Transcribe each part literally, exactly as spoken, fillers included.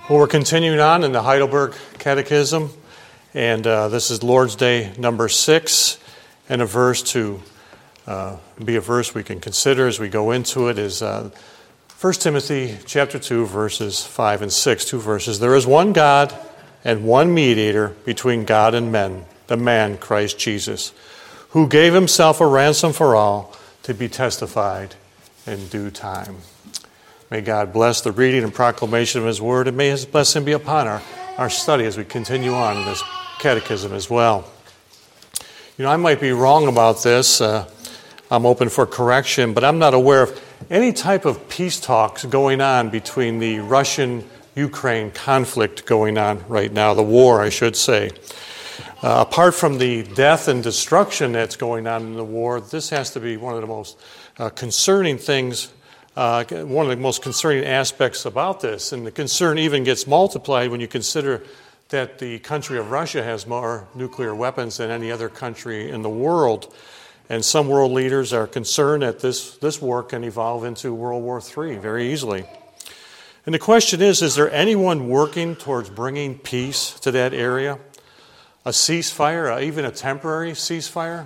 Well, we're continuing on in the Heidelberg Catechism, and uh, this is Lord's Day number six, and a verse to uh, be a verse we can consider as we go into it is uh, First Timothy chapter two, verses five and six, two verses. There is one God and one mediator between God and men, the man Christ Jesus, who gave himself a ransom for all to be testified in due time. May God bless the reading and proclamation of His Word, and may His blessing be upon our, our study as we continue on in this catechism as well. You know, I might be wrong about this. Uh, I'm open for correction, but I'm not aware of any type of peace talks going on between the Russian-Ukraine conflict going on right now, the war, I should say. Uh, apart from the death and destruction that's going on in the war, this has to be one of the most uh, concerning things Uh, one of the most concerning aspects about this, and the concern even gets multiplied when you consider that the country of Russia has more nuclear weapons than any other country in the world. And some world leaders are concerned that this, this war can evolve into World War Three very easily. And the question is, is there anyone working towards bringing peace to that area? A ceasefire, uh, even a temporary ceasefire?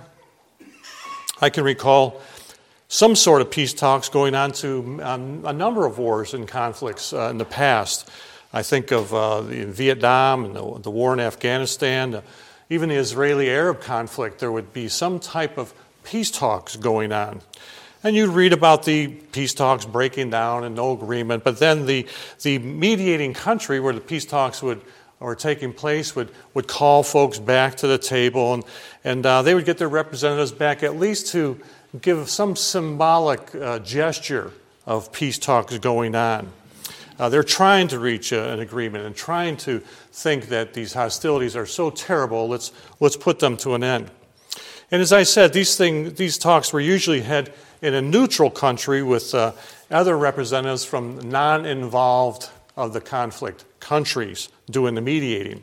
I can recall some sort of peace talks going on to um, a number of wars and conflicts uh, in the past. I think of uh, the, in Vietnam and the, the war in Afghanistan, uh, even the Israeli-Arab conflict, there would be some type of peace talks going on. And you'd read about the peace talks breaking down and no agreement, but then the, the mediating country where the peace talks would or taking place would, would call folks back to the table, and, and uh, they would get their representatives back at least to give some symbolic uh, gesture of peace talks going on. Uh, they're trying to reach a, an agreement and trying to think that these hostilities are so terrible, let's let's put them to an end. And as I said, these thing, these talks were usually held in a neutral country with uh, other representatives from non-involved of the conflict countries doing the mediating.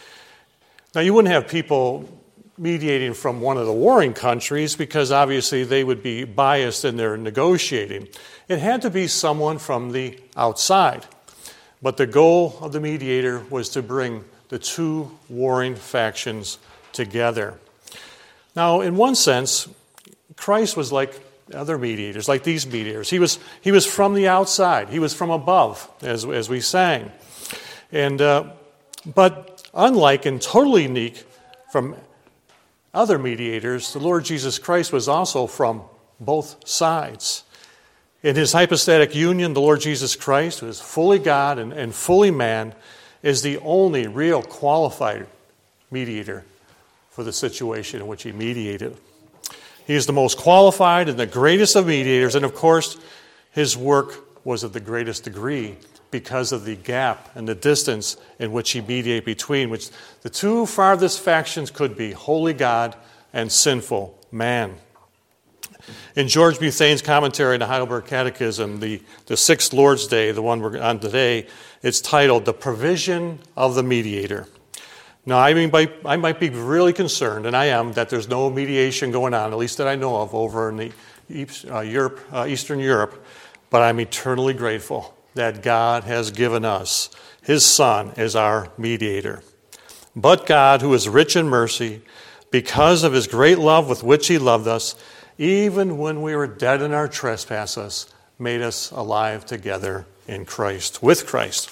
Now, you wouldn't have people mediating from one of the warring countries because obviously they would be biased in their negotiating. It had to be someone from the outside. But the goal of the mediator was to bring the two warring factions together. Now, in one sense, Christ was like other mediators, like these mediators. He was he was from the outside. He was from above, as, as we sang. And uh, but unlike and totally unique from other mediators, the Lord Jesus Christ was also from both sides. In his hypostatic union, the Lord Jesus Christ, who is fully God and, and fully man, is the only real qualified mediator for the situation in which he mediated. He is the most qualified and the greatest of mediators, and of course, his work was of the greatest degree because of the gap and the distance in which he mediated between, which the two farthest factions could be, holy God and sinful man. In George Buthane's commentary on the Heidelberg Catechism, the, the sixth Lord's Day, the one we're on today, it's titled, The Provision of the Mediator. Now, I mean, by, I might be really concerned, and I am, that there's no mediation going on, at least that I know of, over in the uh, Europe, uh, Eastern Europe, but I'm eternally grateful that God has given us His Son as our mediator. But God, who is rich in mercy, because of His great love with which He loved us, even when we were dead in our trespasses, made us alive together in Christ, with Christ.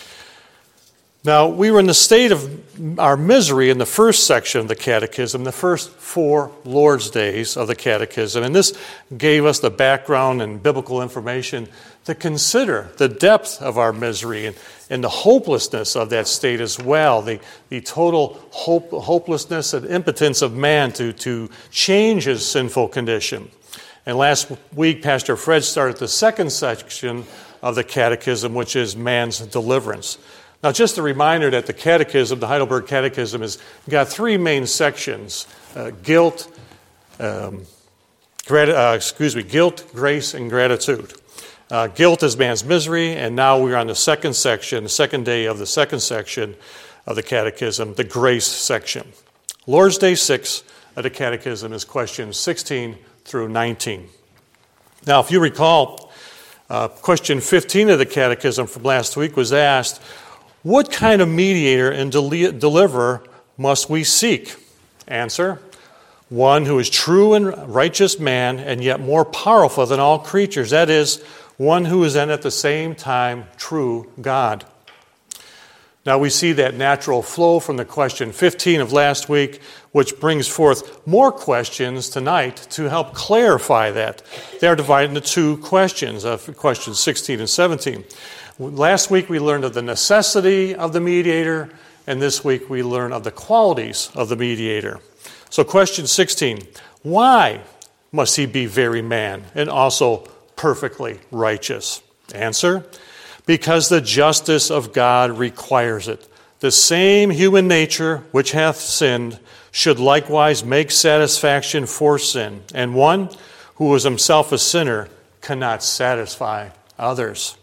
Now, we were in the state of our misery in the first section of the Catechism, the first four Lord's Days of the Catechism, and this gave us the background and biblical information to consider the depth of our misery and, and the hopelessness of that state as well, the, the total hope, hopelessness and impotence of man to, to change his sinful condition. And last week, Pastor Fred started the second section of the Catechism, which is man's deliverance. Now, just a reminder that the Catechism, the Heidelberg Catechism, has got three main sections: uh, guilt, um, grat- uh, excuse me, guilt, grace, and gratitude. Uh, guilt is man's misery, and now we're on the second section, the second day of the second section of the Catechism, the grace section. Lord's Day six of the Catechism is questions sixteen through nineteen. Now, if you recall, uh, question fifteen of the Catechism from last week was asked, what kind of mediator and del- deliverer must we seek? Answer, one who is true and righteous man and yet more powerful than all creatures. That is, one who is then at the same time true God. Now we see that natural flow from the question fifteen of last week, which brings forth more questions tonight to help clarify that. They are divided into two questions, uh, questions sixteen and seventeen. Last week we learned of the necessity of the mediator, and this week we learn of the qualities of the mediator. So question sixteen, why must he be very man and also perfectly righteous? Answer, because the justice of God requires it. The same human nature which hath sinned should likewise make satisfaction for sin, and one who is himself a sinner cannot satisfy others.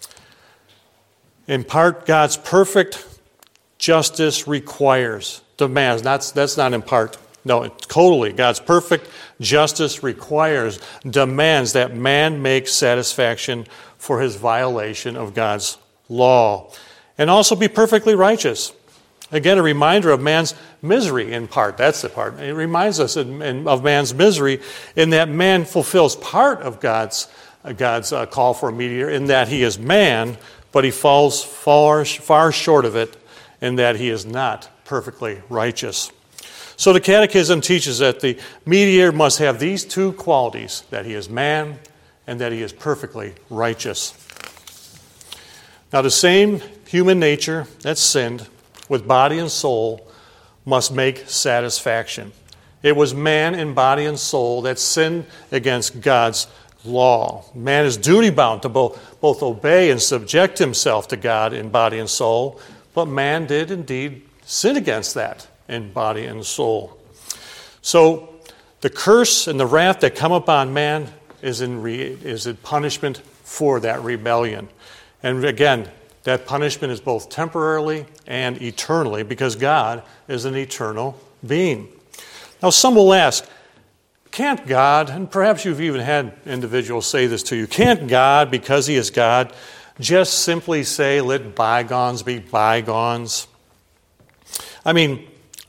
In part, God's perfect justice requires, demands, not, that's not in part, no, totally. God's perfect justice requires, demands that man make satisfaction for his violation of God's law, and also be perfectly righteous. Again, a reminder of man's misery in part. That's the part. It reminds us of man's misery in that man fulfills part of God's, God's uh, call for a mediator in that he is man, but he falls far, far short of it in that he is not perfectly righteous. So the Catechism teaches that the mediator must have these two qualities, that he is man and that he is perfectly righteous. Now the same human nature that sinned with body and soul must make satisfaction. It was man in body and soul that sinned against God's law. Man is duty-bound to both, both obey and subject himself to God in body and soul, but man did indeed sin against that in body and soul. So the curse and the wrath that come upon man is in re, is in punishment for that rebellion. And again, that punishment is both temporarily and eternally because God is an eternal being. Now some will ask, can't God, and perhaps you've even had individuals say this to you, can't God, because he is God, just simply say, let bygones be bygones? I mean,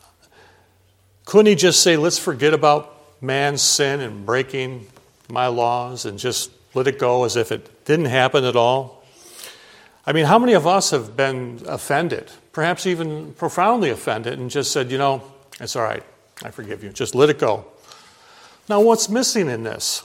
couldn't he just say, let's forget about man's sin and breaking my laws and just let it go as if it didn't happen at all? I mean, how many of us have been offended, perhaps even profoundly offended, and just said, you know, it's all right, I forgive you, just let it go. Now, what's missing in this?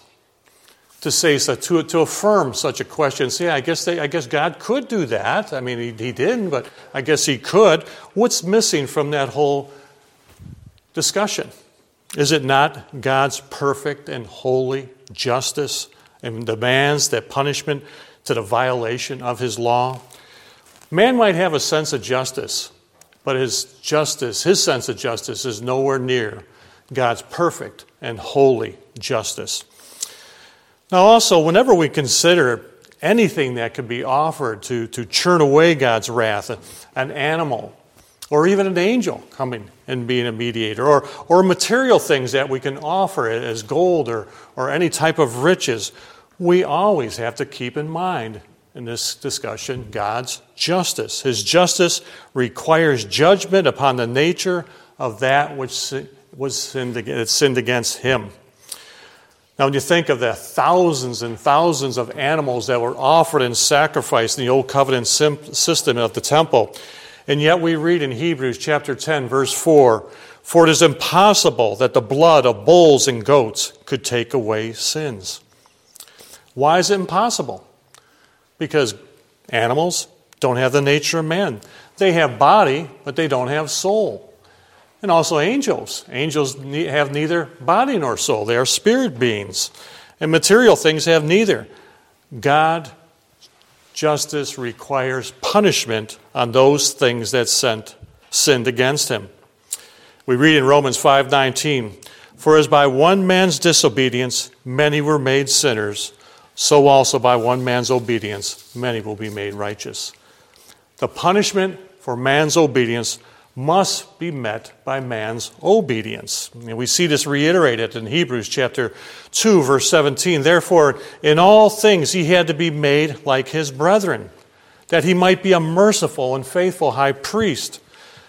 To say so, to to affirm such a question, say, I guess they, I guess God could do that. I mean, he, he didn't, but I guess he could. What's missing from that whole discussion? Is it not God's perfect and holy justice and demands that punishment to the violation of his law? Man might have a sense of justice, but his justice, his sense of justice is nowhere near God's perfect and holy justice. Now also, whenever we consider anything that could be offered to, to churn away God's wrath, an animal, or even an angel coming and being a mediator, or, or material things that we can offer as gold or, or any type of riches, we always have to keep in mind in this discussion God's justice. His justice requires judgment upon the nature of that which was sinned, that sinned against him. Now, when you think of the thousands and thousands of animals that were offered in sacrifice in the Old Covenant system of the temple, and yet we read in Hebrews chapter ten, verse four, for it is impossible that the blood of bulls and goats could take away sins. Why is it impossible? Because animals don't have the nature of man. They have body, but they don't have soul. And also angels. Angels have neither body nor soul. They are spirit beings. And material things have neither. God, justice requires punishment on those things that sent, sinned against him. We read in Romans five nineteen, for as by one man's disobedience many were made sinners, so also by one man's obedience many will be made righteous. The punishment for man's obedience must be met by man's obedience. And we see this reiterated in Hebrews chapter two, verse seventeen. Therefore, in all things he had to be made like his brethren, that he might be a merciful and faithful high priest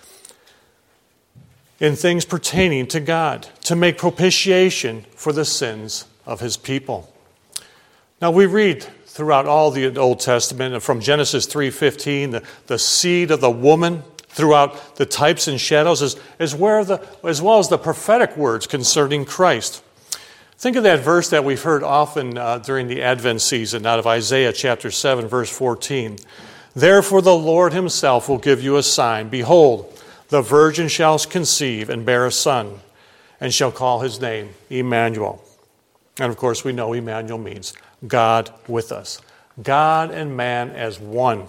in things pertaining to God, to make propitiation for the sins of his people. Now we read throughout all the Old Testament, from Genesis three fifteen, the, the seed of the woman, throughout the types and shadows, as, as, where the, as well as the prophetic words concerning Christ. Think of that verse that we've heard often uh, during the Advent season out of Isaiah chapter seven, verse fourteen. Therefore the Lord himself will give you a sign. Behold, the virgin shall conceive and bear a son, and shall call his name Emmanuel. And of course we know Emmanuel means God with us. God and man as one.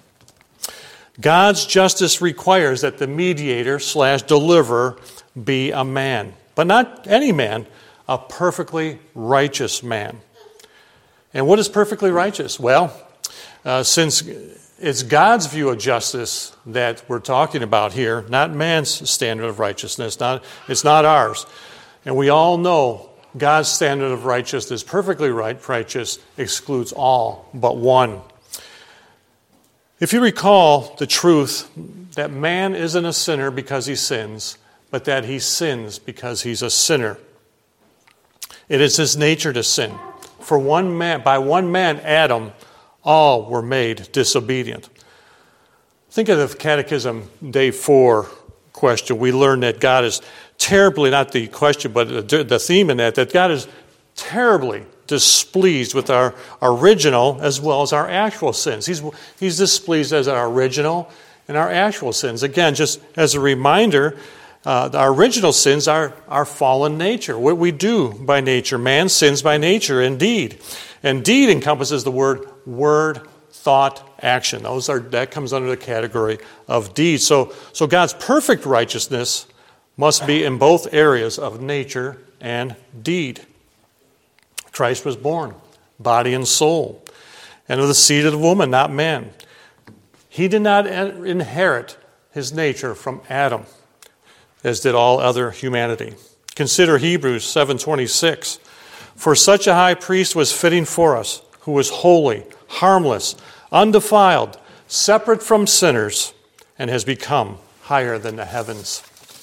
God's justice requires that the mediator slash deliverer be a man. But not any man, a perfectly righteous man. And what is perfectly righteous? Well, uh, since it's God's view of justice that we're talking about here, not man's standard of righteousness. Not, it's not ours. And we all know God's standard of righteousness, perfectly right, righteous, excludes all but one. If you recall the truth that man isn't a sinner because he sins, but that he sins because he's a sinner. It is his nature to sin. For one man, by one man, Adam, all were made disobedient. Think of the Catechism Day four question. We learn that God is terribly, not the question, but the theme in that, that God is terribly displeased with our original as well as our actual sins. He's, he's displeased as our original and our actual sins. Again, just as a reminder, uh, our original sins are our fallen nature, what we do by nature. Man sins by nature, indeed. And deed encompasses the word word, thought, action. Those are that comes under the category of deed. So, so God's perfect righteousness must be in both areas of nature and deed. Christ was born, body and soul, and of the seed of the woman, not man. He did not inherit his nature from Adam, as did all other humanity. Consider Hebrews seven twenty-six. For such a high priest was fitting for us, who was holy, harmless, undefiled, separate from sinners, and has become higher than the heavens.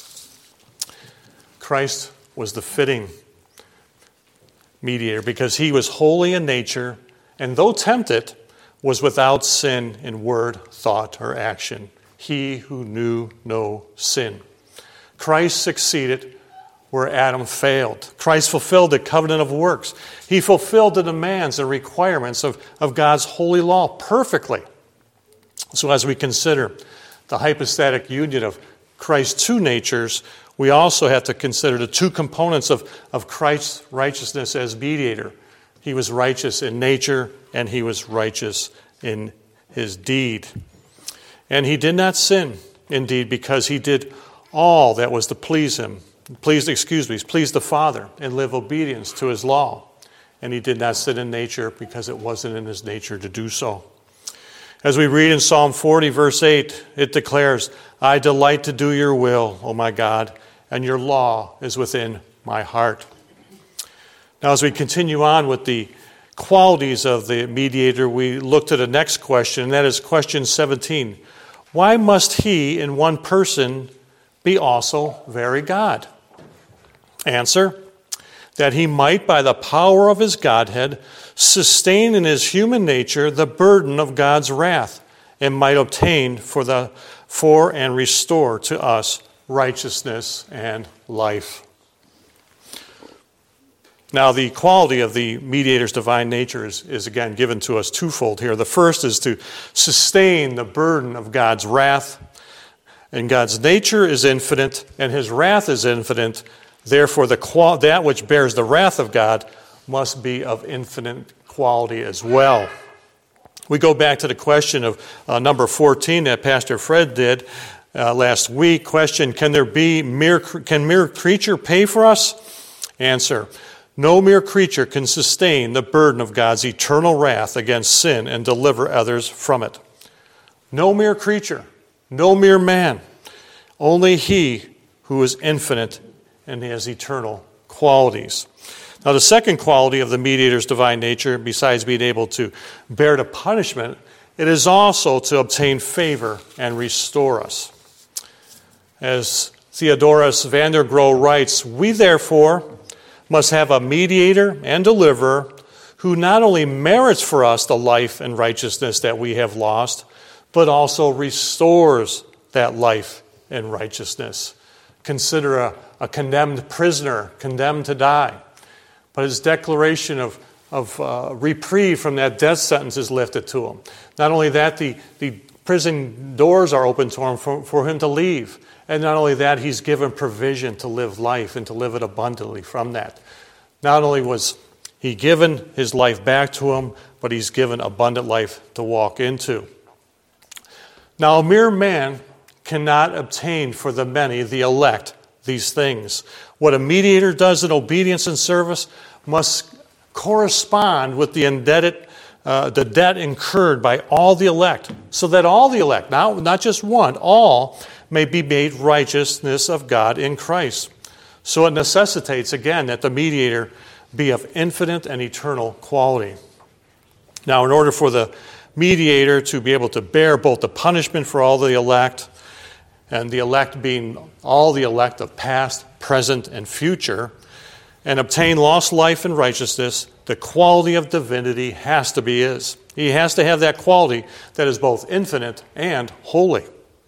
Christ was the fitting mediator because he was holy in nature, and though tempted, was without sin in word, thought, or action. He who knew no sin. Christ succeeded where Adam failed. Christ fulfilled the covenant of works. He fulfilled the demands and requirements of, of God's holy law perfectly. So as we consider the hypostatic union of Christ's two natures, we also have to consider the two components of, of Christ's righteousness as mediator. He was righteous in nature, and he was righteous in his deed. And he did not sin, indeed, because he did all that was to please him. Please, excuse me, please the Father and live obedience to his law. And he did not sin in nature because it wasn't in his nature to do so. As we read in Psalm forty, verse eight, it declares, I delight to do your will, O my God, and your law is within my heart. Now, as we continue on with the qualities of the mediator, we look to the next question, and that is question seventeen. Why must he in one person be also very God? Answer, that he might, by the power of his Godhead, sustain in his human nature the burden of God's wrath, and might obtain for the for and restore to us righteousness and life. Now, the quality of the mediator's divine nature is, is again given to us twofold here. The first is to sustain the burden of God's wrath. And God's nature is infinite, and his wrath is infinite. Therefore, the qual- that which bears the wrath of God must be of infinite quality as well. We go back to the question of uh, number fourteen that Pastor Fred did uh, last week. Question, can there be mere, can mere creature pay for us? Answer, no mere creature can sustain the burden of God's eternal wrath against sin and deliver others from it. No mere creature, no mere man, only he who is infinite and has eternal qualities. Now, the second quality of the mediator's divine nature, besides being able to bear the punishment it is also to obtain favor and restore us. As Theodorus van der Grohe writes, we therefore must have a mediator and deliverer who not only merits for us the life and righteousness that we have lost, but also restores that life and righteousness. Consider a, a condemned prisoner, condemned to die. But his declaration of, of uh, reprieve from that death sentence is lifted to him. Not only that, the, the prison doors are open to him for, for him to leave. And not only that, he's given provision to live life and to live it abundantly from that. Not only was he given his life back to him, but he's given abundant life to walk into. Now, a mere man cannot obtain for the many, the elect, these things. What a mediator does in obedience and service must correspond with the indebted, uh, the debt incurred by all the elect, so that all the elect, not, not just one, all may be made righteousness of God in Christ. So it necessitates, again, that the mediator be of infinite and eternal quality. Now, in order for the mediator to be able to bear both the punishment for all the elect, and the elect being all the elect of past, present, and future, and obtain lost life and righteousness, the quality of divinity has to be his. He has to have that quality that is both infinite and holy.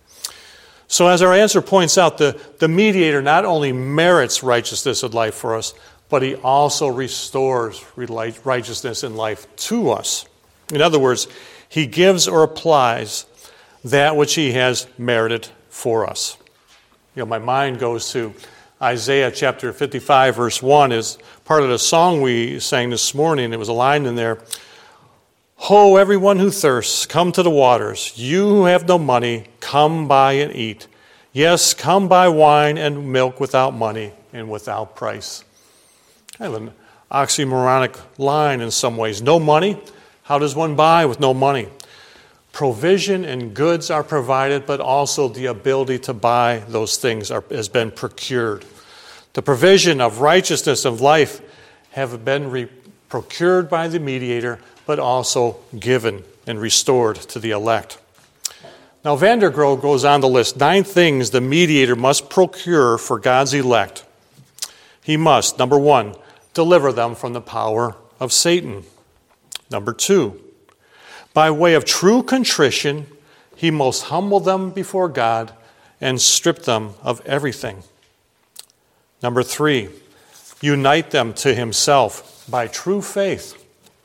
So as our answer points out, the, the mediator not only merits righteousness and life for us, but he also restores righteousness and life to us. In other words, he gives or applies that which he has merited for us. You know, my mind goes to Isaiah chapter fifty-five, verse one, is part of the song we sang this morning. It was a line in there. Ho, everyone who thirsts, come to the waters. You who have no money, come buy and eat. Yes, come buy wine and milk without money and without price. Kind of an oxymoronic line in some ways. No money? How does one buy with no money? Provision and goods are provided, but also the ability to buy those things are, has been procured. The provision of righteousness of life have been re- procured by the mediator, but also given and restored to the elect. Now, van der Grohe goes on to list nine things the mediator must procure for God's elect. He must, number one, deliver them from the power of Satan. Number two, by way of true contrition, he must humble them before God and strip them of everything. Number three, unite them to himself by true faith.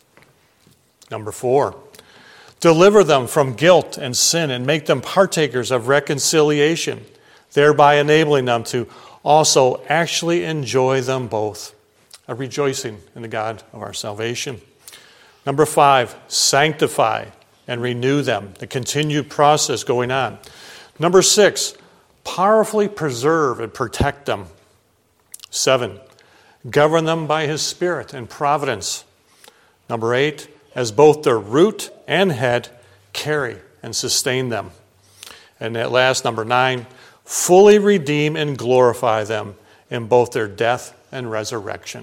Number four, deliver them from guilt and sin and make them partakers of reconciliation, thereby enabling them to also actually enjoy them both, a rejoicing in the God of our salvation. Number five, sanctify and renew them, the continued process going on. Number six, powerfully preserve and protect them. Seven, govern them by his Spirit and providence. Number eight, as both their root and head, carry and sustain them. And at last, number nine, fully redeem and glorify them in both their death and resurrection.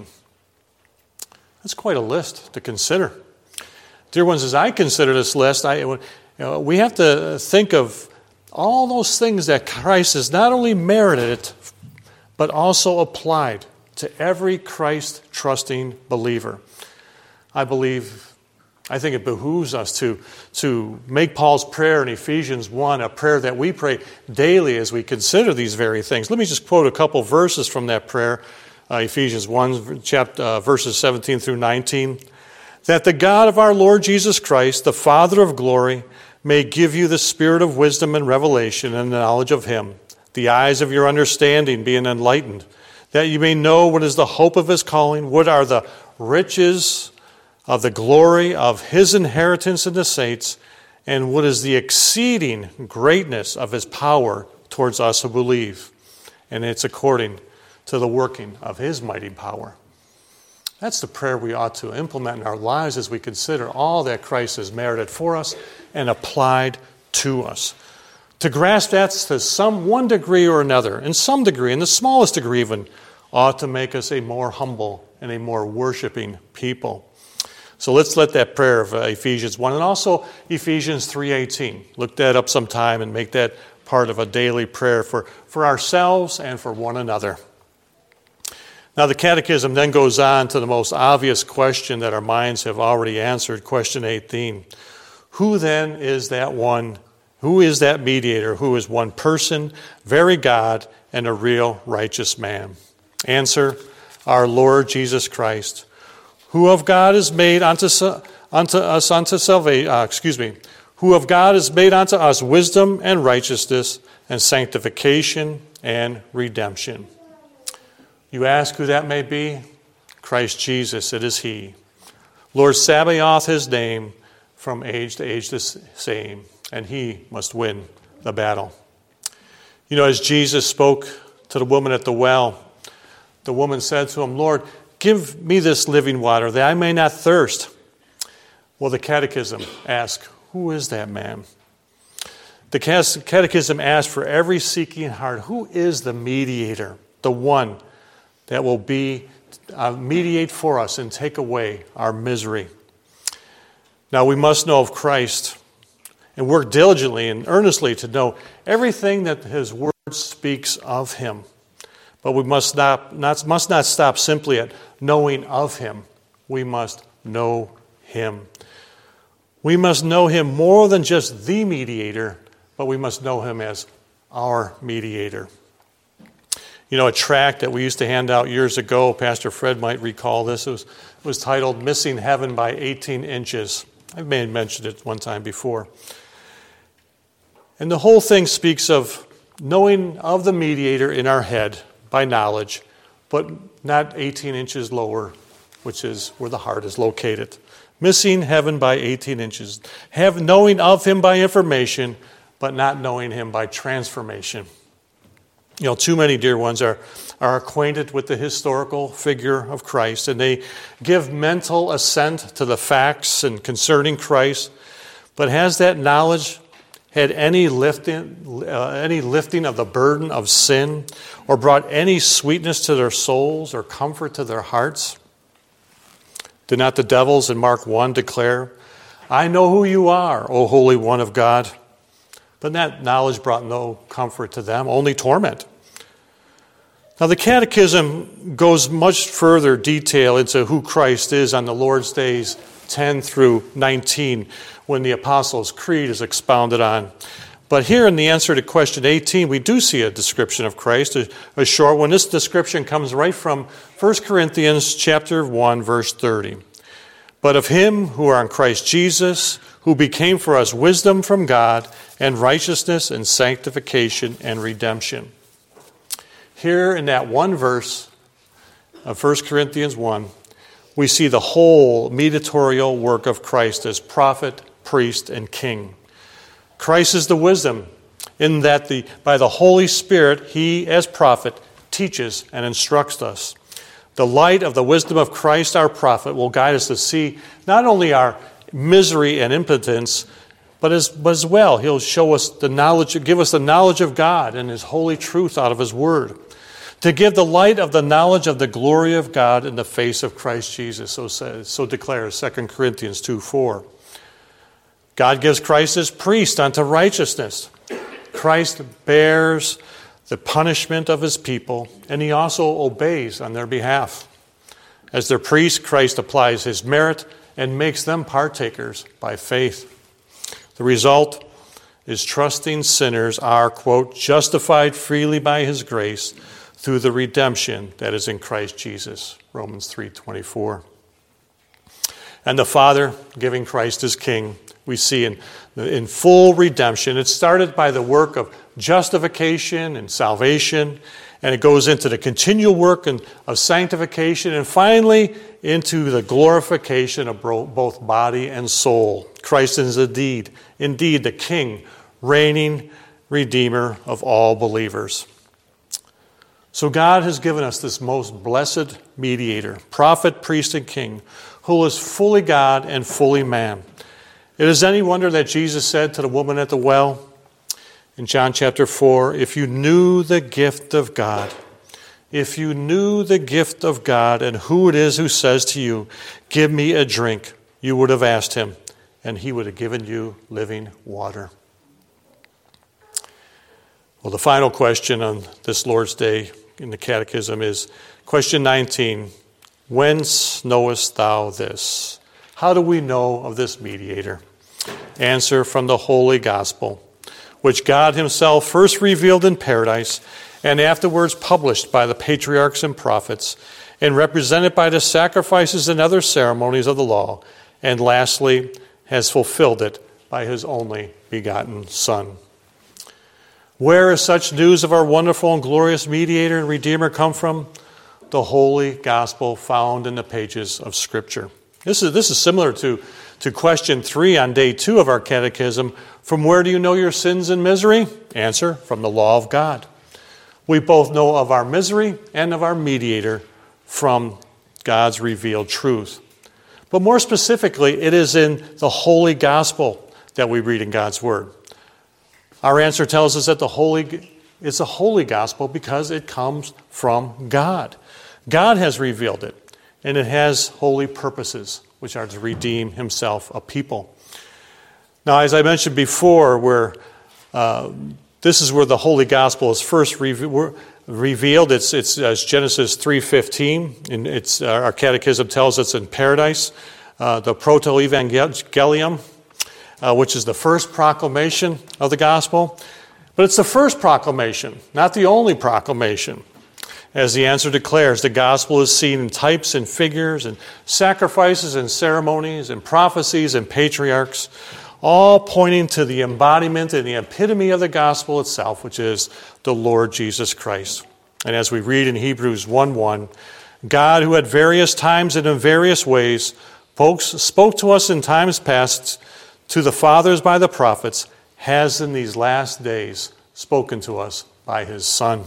That's quite a list to consider. Dear ones, as I consider this list, I, you know, we have to think of all those things that Christ has not only merited, but also applied to every Christ-trusting believer. I believe, I think it behooves us to, to make Paul's prayer in Ephesians one a prayer that we pray daily as we consider these very things. Let me just quote a couple verses from that prayer, uh, Ephesians one, chapter, uh, verses seventeen through nineteen. That the God of our Lord Jesus Christ, the Father of glory, may give you the spirit of wisdom and revelation and the knowledge of him, the eyes of your understanding being enlightened, that you may know what is the hope of his calling, what are the riches of the glory of his inheritance in the saints, and what is the exceeding greatness of his power towards us who believe. And it's according to the working of his mighty power. That's the prayer we ought to implement in our lives as we consider all that Christ has merited for us and applied to us. To grasp that to some one degree or another, in some degree, in the smallest degree even, ought to make us a more humble and a more worshiping people. So let's let that prayer of uh, Ephesians one and also Ephesians three eighteen. Look that up sometime and make that part of a daily prayer for, for ourselves and for one another. Now the Catechism then goes on to the most obvious question that our minds have already answered, question eighteen. Who then is that one? Who is that mediator who is one person, very God, and a real righteous man? Answer, our Lord Jesus Christ, who of God is made unto, unto us unto salvation, uh, excuse me, who of God is made unto us wisdom and righteousness and sanctification and redemption. You ask who that may be? Christ Jesus, it is he. Lord Sabaoth, his name, from age to age the same, and he must win the battle. You know, as Jesus spoke to the woman at the well, the woman said to him, Lord, give me this living water that I may not thirst. Well, the Catechism asks, who is that man? The Catechism asks for every seeking heart, who is the mediator, the one that will be uh, mediate for us and take away our misery? Now, we must know of Christ and work diligently and earnestly to know everything that his word speaks of him. But we must not, not, must not stop simply at knowing of him. We must know him. We must know him more than just the mediator, but we must know him as our mediator. You know, a tract that we used to hand out years ago, Pastor Fred might recall this, it was, it was titled Missing Heaven by eighteen inches. I may have mentioned it one time before. And the whole thing speaks of knowing of the mediator in our head by knowledge, but not eighteen inches lower, which is where the heart is located. Missing heaven by eighteen inches. Have knowing of him by information, but not knowing him by transformation. You know, too many dear ones are, are acquainted with the historical figure of Christ, and they give mental assent to the facts and concerning Christ, but has that knowledge had any lifting, uh, any lifting of the burden of sin, or brought any sweetness to their souls or comfort to their hearts? Did not the devils in Mark one declare, I know who you are, O Holy One of God? But that knowledge brought no comfort to them, only torment. Now the Catechism goes much further detail into who Christ is on the Lord's days ten through nineteen, when the Apostles' Creed is expounded on. But here in the answer to question eighteen, we do see a description of Christ, a, a short one. This description comes right from First Corinthians chapter one, verse thirty. But of him who are in Christ Jesus, who became for us wisdom from God, and righteousness and sanctification and redemption. Here in that one verse of First Corinthians one, we see the whole mediatorial work of Christ as prophet, priest, and king. Christ is the wisdom in that the by the Holy Spirit, he as prophet teaches and instructs us. The light of the wisdom of Christ, our prophet, will guide us to see not only our misery and impotence, but as, but as well, he'll show us the knowledge, give us the knowledge of God and his holy truth out of his word. To give the light of the knowledge of the glory of God in the face of Christ Jesus, so says, so declares Second Corinthians two four. God gives Christ as priest unto righteousness. Christ bears the punishment of his people, and he also obeys on their behalf. As their priest, Christ applies his merit and makes them partakers by faith. The result is trusting sinners are, quote, justified freely by his grace through the redemption that is in Christ Jesus, Romans three twenty-four. And the Father, giving Christ as King, we see in, in full redemption. It started by the work of justification and salvation, and it goes into the continual work of sanctification, and finally into the glorification of both body and soul. Christ is indeed, indeed the King, reigning Redeemer of all believers. So God has given us this most blessed mediator, prophet, priest, and king, who is fully God and fully man. It is any wonder that Jesus said to the woman at the well in John chapter four, if you knew the gift of God, if you knew the gift of God and who it is who says to you, give me a drink, you would have asked him, and he would have given you living water. Well, the final question on this Lord's Day in the Catechism is question nineteen. Whence knowest thou this? How do we know of this mediator? Answer: from the Holy Gospel, which God himself first revealed in paradise and afterwards published by the patriarchs and prophets and represented by the sacrifices and other ceremonies of the law, and lastly has fulfilled it by his only begotten Son. Where is such news of our wonderful and glorious mediator and Redeemer come from? The Holy Gospel found in the pages of Scripture. This is, this is similar to, to question three on day two of our catechism. From where do you know your sins and misery? Answer: from the law of God. We both know of our misery and of our mediator from God's revealed truth. But more specifically, it is in the Holy Gospel that we read in God's Word. Our answer tells us that the Holy it's a holy gospel because it comes from God. God has revealed it, and it has holy purposes, which are to redeem himself a people. Now, as I mentioned before, where uh, this is where the Holy Gospel is first reve- revealed. It's, it's, it's Genesis three fifteen, and it's, uh, our catechism tells us in paradise. Uh, the Proto-Evangelium, uh, which is the first proclamation of the gospel. But it's the first proclamation, not the only proclamation. As the answer declares, the gospel is seen in types and figures and sacrifices and ceremonies and prophecies and patriarchs, all pointing to the embodiment and the epitome of the gospel itself, which is the Lord Jesus Christ. And as we read in Hebrews one one, God, who at various times and in various ways spoke to us in times past, to the fathers by the prophets, has in these last days spoken to us by his Son.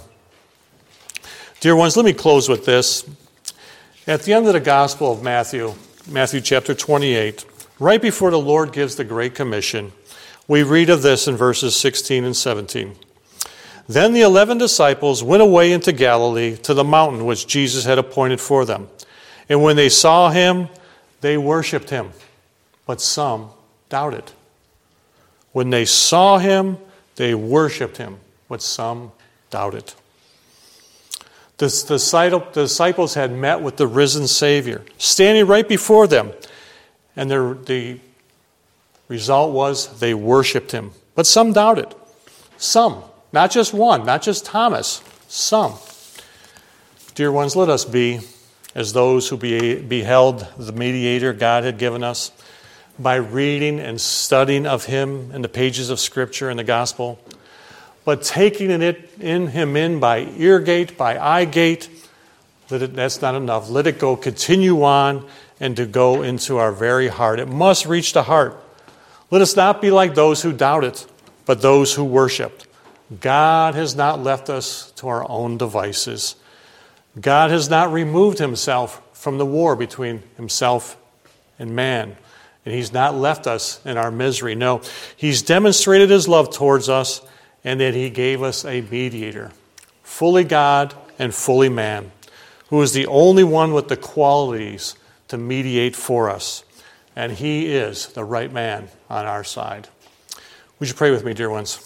Dear ones, let me close with this. At the end of the Gospel of Matthew, Matthew chapter twenty-eight, right before the Lord gives the Great Commission, we read of this in verses sixteen and seventeen. Then the eleven disciples went away into Galilee to the mountain which Jesus had appointed for them. And when they saw him, they worshipped him, but some doubted. When they saw him, they worshipped him, but some doubted. The disciples had met with the risen Savior, standing right before them. And their, the result was they worshipped him. But some doubted. Some. Not just one, not just Thomas. Some. Dear ones, let us be as those who be, beheld the mediator God had given us by reading and studying of him in the pages of Scripture and the Gospel, but taking it in him in by ear gate, by eye gate. Let it, that's not enough. Let it go, continue on, and to go into our very heart. It must reach the heart. Let us not be like those who doubt it, but those who worship. God has not left us to our own devices. God has not removed himself from the war between himself and man. And he's not left us in our misery. No, he's demonstrated his love towards us, and that he gave us a mediator, fully God and fully man, who is the only one with the qualities to mediate for us. And he is the right man on our side. Would you pray with me, dear ones?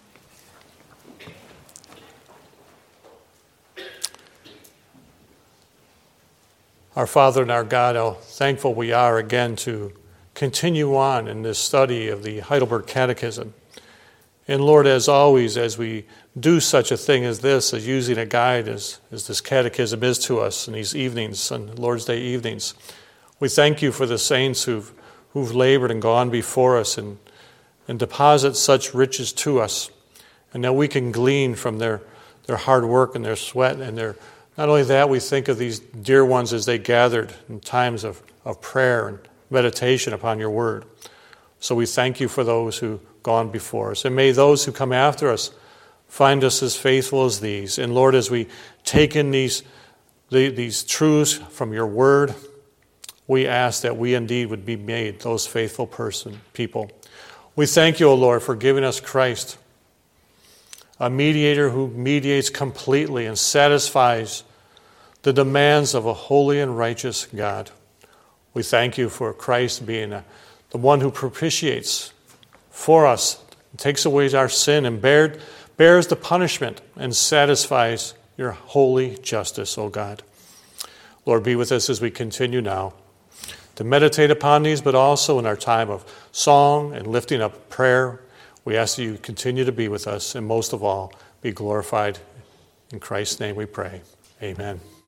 Our Father and our God, how thankful we are again to continue on in this study of the Heidelberg Catechism. And Lord, as always, as we do such a thing as this, as using a guide as, as this catechism is to us in these evenings, on Lord's Day evenings, we thank you for the saints who've, who've labored and gone before us and, and deposit such riches to us, and that we can glean from their, their hard work and their sweat. And their not only that, we think of these dear ones as they gathered in times of, of prayer and meditation upon your word. So we thank you for those who gone before us. And may those who come after us find us as faithful as these. And Lord, as we take in these, the, these truths from your word, we ask that we indeed would be made those faithful person, people. We thank you, O Lord, for giving us Christ, a mediator who mediates completely and satisfies the demands of a holy and righteous God. We thank you for Christ being a, the one who propitiates for us, takes away our sin and bear, bears the punishment and satisfies your holy justice, O God. Lord, be with us as we continue now to meditate upon these, but also in our time of song and lifting up prayer. We ask that you continue to be with us, and most of all, be glorified. In Christ's name we pray. Amen.